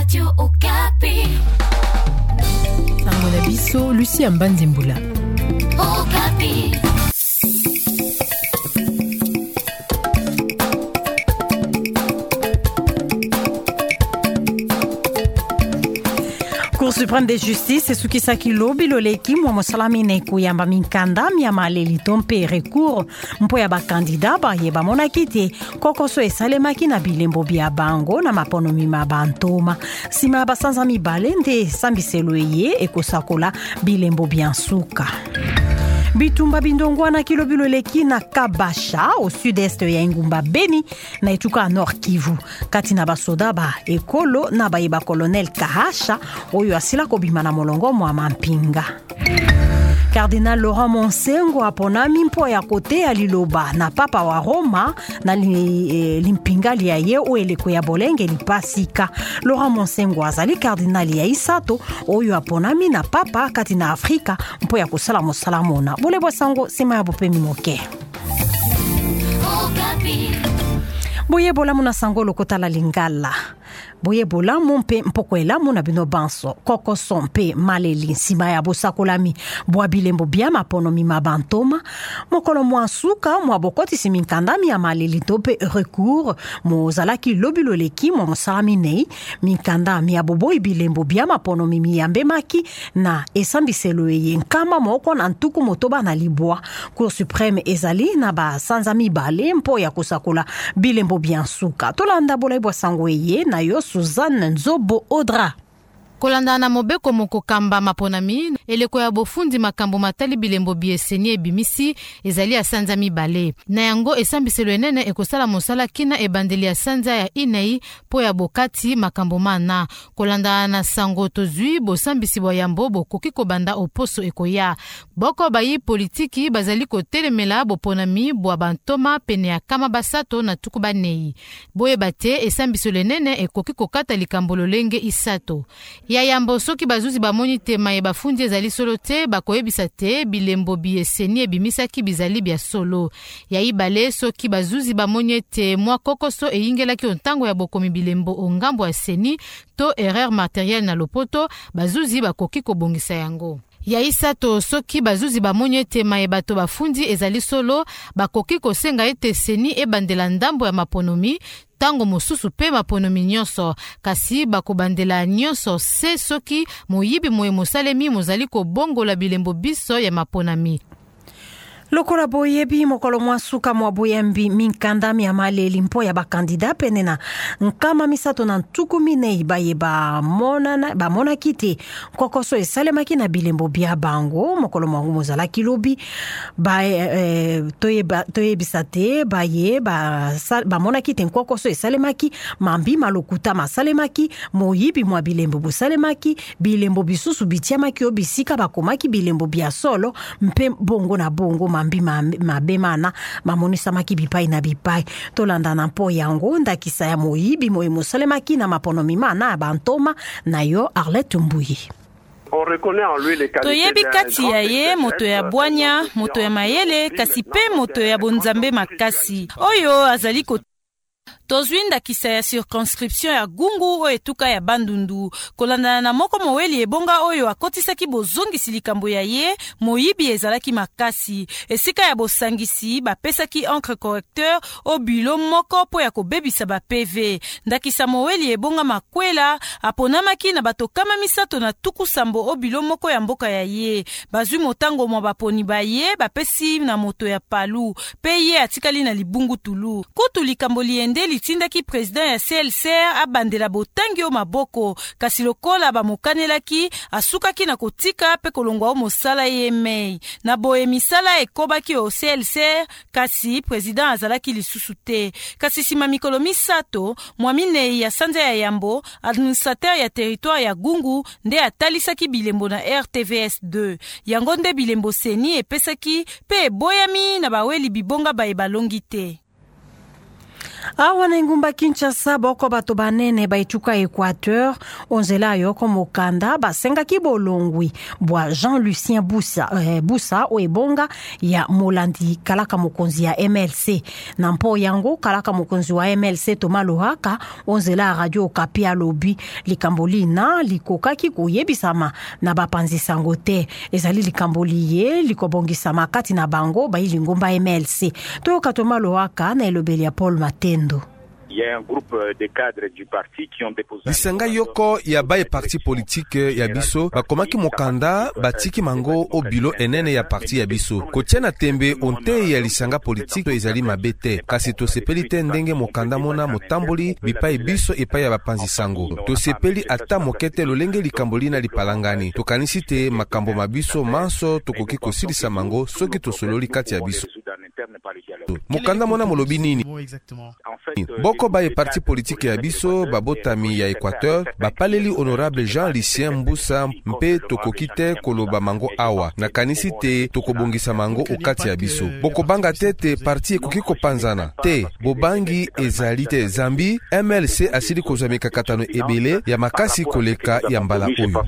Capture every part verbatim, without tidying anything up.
Radio Okapi. Sango na biso, Lucie Mbanzimbula. Okapi. Cour suprême de justice sukisaki lobi loleki mwa mosalami na ekuyamba minkanda miamaleli tompe recours mpo ya bakandida baye bamonaki te kokoso esalemaki na bilembo bia bango na maponomi ma bantoma nsima ya basanza mibale nde esambiselo eye ekosakola bilembo bia nsuka. Bitumba bindongwana kilobilo leki na Kabasha au sud-est ya Ingumba Beni na etuka Nord Kivu kati na basoda ba ekolo na bayeba colonel Kahasha oyo asila kobima na molongo mwa mampinga. Cardinal Laurent Monsengo aponami mpo ya kote ya liloba na papa wa Roma na li, e, limpinga lia ye o eleko ya bolenge lipasika. Laurent Monsengo azali cardinal ya isato oyo aponami na papa kati na Afrika mpo ya kusala mosalamona. Bole bosango sima ya bopemi moke. Boye bola muna sango lokota la lingala. Boye bola mumpe mpokwela muna bino banso koko sompe maleli nsima ya bosakolami bwa bilembo bia maponomi mabantoma mokolo mwansuka mwa bokoti siminkandami ya maleli tope recours mozalaki lobilo leki mwa mosalami nei minkandami ya boboyi bilembo bia maponomi miyambe maki na esambiselo eye nkama moko na ntuku motoba na libwa. Cour suprême ezali na ba sanza mibale mpo ya kusakola bilembo bia nsuka. Tolanda bola ibwa sango eye na yo Suzanne Nzobo Odra. Kolanda na mobeko moko kamba maponami eleko ya bofundi makambo matali bilembo bieseni ebimisi ezali ya sanza mibale na yango esambiselo enene ekosala mosala kina ebandeli ya sanza ya inei po ya bokati makambo mana. Kolanda na sango tozui bosambisi bo yambo bokoki kobanda oposo ekoya boko bayi politiki bazali kotelemela boponami bo bantoma pene ya kama basato na tukuba nei boye bate esambiselo enene ekoki kokata likambo lolenge isato ya yambo soki bazuzi bamoni tema ye bafundi ezali solo te bakoyebisa te bilembo bieseni ebimisaki bizali bia solo ya ibale soki bazuzi bamoni te mwa kokoso eyingelaki ontango ya bokomi bilembo ongambo ya seni to erreur matérielle na lopoto bazuzi bakoki kobongisa yango. Ya isato soki bazuzi bamoni tema ye bato bafundi ezali solo bakoki kosenga ete seni ebandela ndambo ya maponomi tango mosusu pe maponomi nyonso kasi bakobandela nyonso se soki moyibi moye mosalemi mozali kobongola bilembo biso ya maponami. Lokola boyebi mokolo mwansuka mwa boyembi minkandami ya maleli mpo ya bakandida penena nkama misato na ntuku minei baye ba mona ba mona kite kokoso esalemaki na bilembo bia bango mokolo mwangu mozalaki lobi ba eh, toye ba toye bisate baye ba sal, ba mona kite kokoso esalemaki mambi malokuta masalemaki moyibi mwa bilembo busalemaki bilembo bisusu bitiamaki obisika bakomaki bilembo bia solo mpe bongo na bongo mambi mabemana mamonisa maki bipai na bipai tolanda na mpo yango ndakisa ya moyibi moye mosalemaki na maponomi mana bantoma na yo Arlette Mbuyi. Toyebi kati ya ye moto ya bwanya moto ya mayele kasi pe moto ya bonzambe makasi oyo azali ko tozwinda kisa ya circonscription ya Gungu o etuka ya Bandundu kolanda na moko moweli ebonga oyo akotisaki bozongisi likambo ya ye moyibi ezalaki makasi esika ya bosangisi bapesaki encre correcteur o bilo moko po ya kobebisa ba P V ndakisa moweli ebonga makwela aponamaki na bato kama misato na tuku sambo o bilo moko ya mboka ya ye bazwi motango mwa baponi ba ye bapesi na moto ya palu pe ye atikali na libungu tulu kutu likambo liende litindaki president ya C L C R abandela botangi o maboko kasi lokola bamokanelaki asukaki na kotika pe kolongwa o mosala ye mei na boye misala ekobaki o C L C R kasi president azalaki lisusu te kasi sima mikolo misato mwamine ya sanza ya yambo administrateur ya territoire ya Gungu nde atalisaki bilembo na R T V S deux yango nde bilembo seni epesaki pe boyami na baweli bibonga baye balongi te. Awa na ngumba Kinshasa boko bato banene baituka Equateur onzela yoko mokanda basenga kibolongwi bwa Jean-Lucien Boussa eh, Boussa oebonga ya Molandi kalaka mokonzi ya M L C na mpo yango kalaka mokonzi wa M L C Thomas Lohaka onzela radio Okapi alobi likambolina likokaki koyebisama na bapanzi sango te ezali likamboliye likobongisama kati na bango baili ngumba M L C toyoka Thomas Lohaka na elobeli ya Paul Matendo. Il y a un groupe de cadres du parti qui ont déposé Lisanga yoko ya baye parti politique ya biso bakomaki mokanda batiki mango o bilo enene ya parti ya biso kotiana tembe onte ya lisanga politique ezali mabete kasi to sepeli te ndenge mokanda mona motamboli bipai biso epai ya bapanzi sango to sepeli ata mokete lolenge likamboli na lipalangani tokanisi te makambo mabiso manso tokoki kosilisa mango soki tosololi kati ya biso mokanda mona molobi nini boko baye parti politique ya biso babotami ya Equateur bapaleli honorable Jean-Lucien Mboussa mpe tokoki te koloba mango awa nakanisi te tokobongisa mango okati ya biso boko banga tete parti ekoki kopanzana te bobangi ezali te zambi M L C asili kozwa mikakatano ebele ya makasi koleka ya mbala oyo.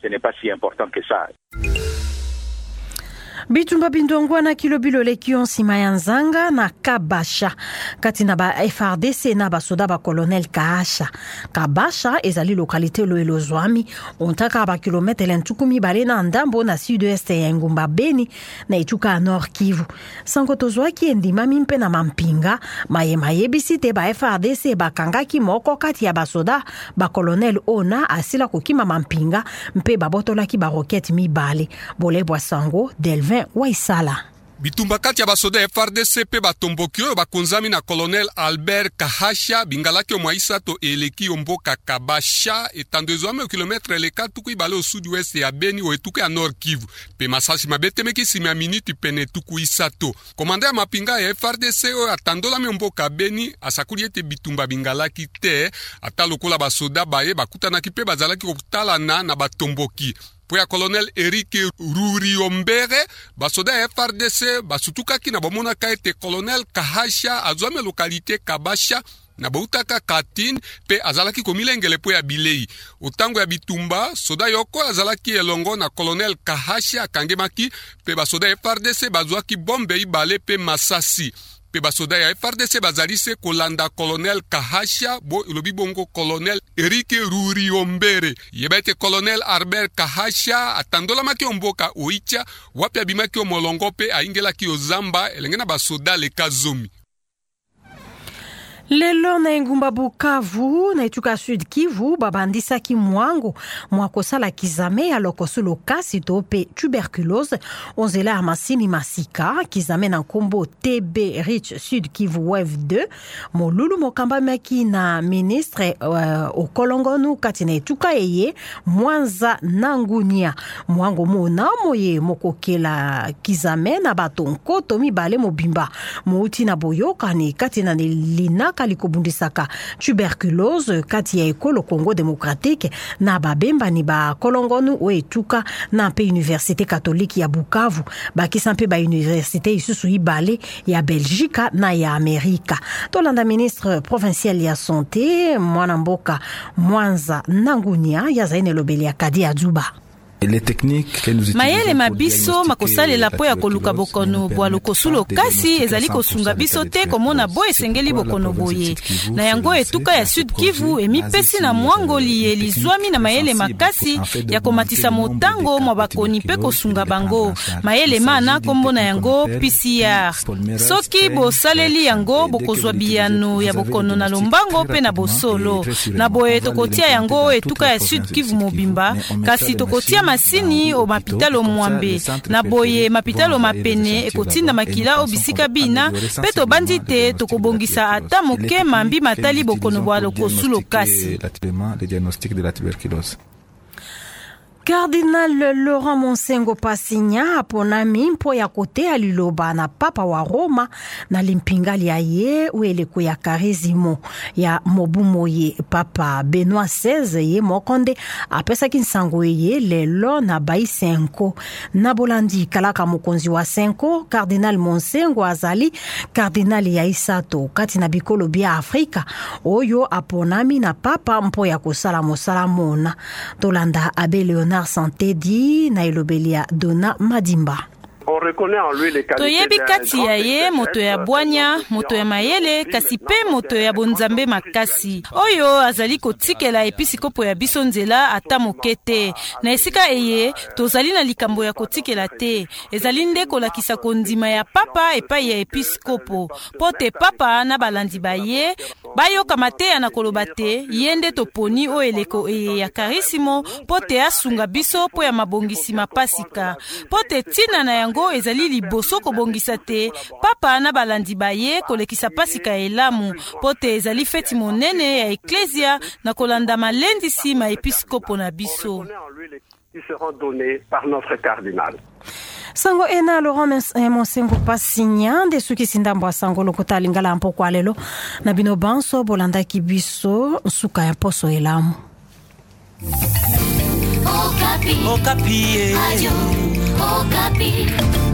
Bitumba bindongwa na kilobilo lekion sima ya nzanga na Kabasha kati na ba F R D C na ba soda ba colonel Kahasha. Kabasha ezali lokalite lo elozwami ontaka ba kilometre lentukumi bale na ndambo na sud-est ya ngumba Beni na ituka nord Kivu. Sango tozwaki endima mimpe na mampinga maye maye bisite ba F R D C bakangaki moko kati ya ba soda ba colonel Ona asila kokima mampinga mpe babotolaki ba roquette mibale bolebwa sango Delvin Waisala. Bitumba kati ya basoda F R D C pe batomboki oyo bakonzami na colonel Albert Kahasha bingalaki omwaisa to eleki omboka Kabasha etandezwame o kilometre eleka tuku ibale o sud-ouest ya Beni o etuku ya nord Kivu pe masasi mabetemeki simi ya miniti pene tuku isato komanda ya mapinga ya F R D C oyo atandolami omboka Beni asakuli ete bitumba bingalaki te ata lokola basoda baye bakutanaki pe bazalaki kotalana na batomboki. Poya colonel Eric Ruriombere basoda F R D C basutukaki na bomona kaete colonel Kahasha azwame lokalite Kabasha na bautaka Katine pe azalaki komilengele po ya bilei otango ya bitumba soda yoko azalaki elongo na colonel Kahasha kangemaki pe basoda F R D C bazwaki bombe ibale pe masasi pe basoda ya F R D C bazalise kolanda colonel Kahasha bo ilobi bongo colonel Eric Ruriombere yebete colonel Albert Kahasha atandola maki omboka oicha wapi abimaki omolongo pe aingela ki ozamba elengena basoda le kazomi. Lelo na ngumba Bukavu na ituka sud Kivu babandisa ki mwango mwakosala kizame ya lokosulo kasi tope tuberculose onzela amasini masika kizame na kombo T B Rich Sud Kivu Wave deux molulu mokamba maki na ministre uh, okolongonu kati na ituka eye Mwanza Nangunia mwango mona moye mokokela kizame na batonko tomi bale mobimba mouti na boyoka ni kati na lina likobundisaka tuberculose kati ya ekolo Congo démocratique na babemba ni ba kolongonu o etuka na pe université catholique ya Bukavu bakisa mpe ba université isusu ibale ya Belgique na ya Amerika. Tolanda ministre provincial ya santé mwana mboka Mwanza Nangunia ya zaine lobeli ya Kadi Azuba. Mayele mabiso makosalela po ya koluka bokono bwa lokosulo kasi ezali kosunga biso te komona bo esengeli bokono boye na yango etuka ya Sud Kivu emipesi na mwangoli elizwami na mayele makasi ya komatisa motango mwa bakoni pe kosunga bango mayele mana kombo na yango P C R soki bosaleli yango bokozwa biyano ya bokono na lombango pe na bosolo na boye tokotia yango etuka ya Sud Kivu mobimba kasi tokotia masini o mapitalo mwambe na boye mapitalo mapene ekotinda makila obisika bina peto bandite tokobongisa ata moke mambi matali bokono bwa lokosulo kasi. Cardinal Laurent Monsengo Pasigna aponami mpo ya kote aliloba na papa wa Roma na limpingali ya ye ueleko ya karizimo ya mobumoye papa Benoît seize ye mokonde apesa kinsango ye lelo na bai senko na bolandi kalaka mokonzi wa senko Cardinal Monsengo azali Cardinal ya isato kati na bikolo bia Afrika oyo aponami na papa mpo ya kosala mosala mona tolanda abe Leonard Santé di na ilobelia Dona Madimba. Toyebi kati ya ye moto ya bwanya, moto ya mayele, kasi pe moto ya bonzambe makasi. Oyo azali kotikela episikopo ya biso nzela ata mokete. Na esika eye, tozali na likambo ya kotikela te. Ezali nde kolakisa kondima ya papa epai ya episikopo. Pote papa na balandi baye, bayo kamate na koloba te, yende toponi o eleko eye ya karisimo, pote asunga biso po ya mabongisi mapasika. Pote tina na yango ezali liboso kobongisa te, papa na balandi baye kolekisa pasika elamu, pote ezali feti monene ya eklesia na kolanda malendisi ma episkopo na biso. Sango ena Laurent Monsengo Pasigna de suki sindambo sango lokota lingala mpoko alelo na bino banso bolanda kibiso suka ya poso elamu. Okapi. Okapi. Radio Okapi.